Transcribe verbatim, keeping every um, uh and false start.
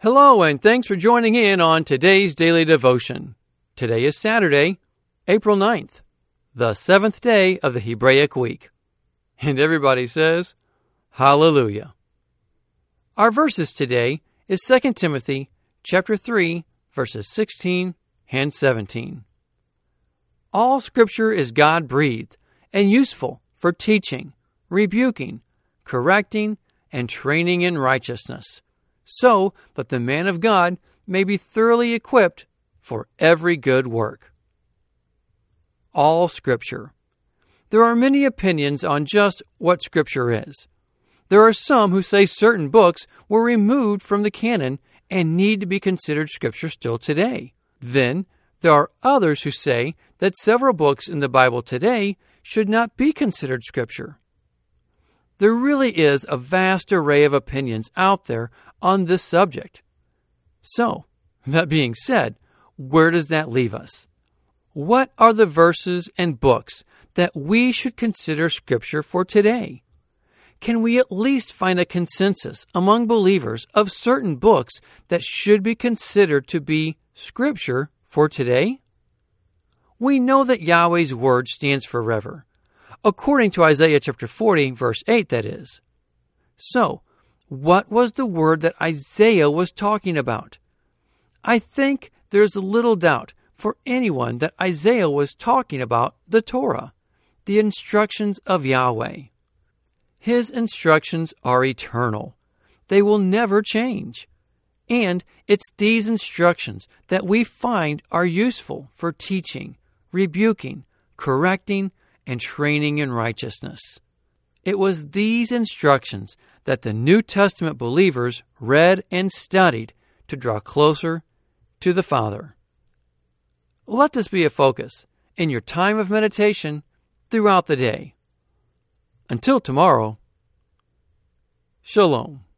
Hello, and thanks for joining in on today's daily devotion. Today is Saturday, April ninth, the seventh day of the Hebraic week. And everybody says, Hallelujah. Our verses today is Second Timothy chapter three, verses sixteen and seventeen. All Scripture is God-breathed and useful for teaching, rebuking, correcting, and training in righteousness, so that the man of God may be thoroughly equipped for every good work. All Scripture. There are many opinions on just what Scripture is. There are some who say certain books were removed from the canon and need to be considered Scripture still today. Then, there are others who say that several books in the Bible today should not be considered Scripture. There really is a vast array of opinions out there on this subject. So, that being said, where does that leave us? What are the verses and books that we should consider Scripture for today? Can we at least find a consensus among believers of certain books that should be considered to be Scripture for today? We know that Yahweh's word stands forever, according to Isaiah chapter forty, verse eight, that is. So, what was the word that Isaiah was talking about? I think there's little doubt for anyone that Isaiah was talking about the Torah, the instructions of Yahweh. His instructions are eternal. They will never change. And it's these instructions that we find are useful for teaching, rebuking, correcting, and training in righteousness. It was these instructions that the New Testament believers read and studied to draw closer to the Father. Let this be a focus in your time of meditation throughout the day. Until tomorrow, Shalom.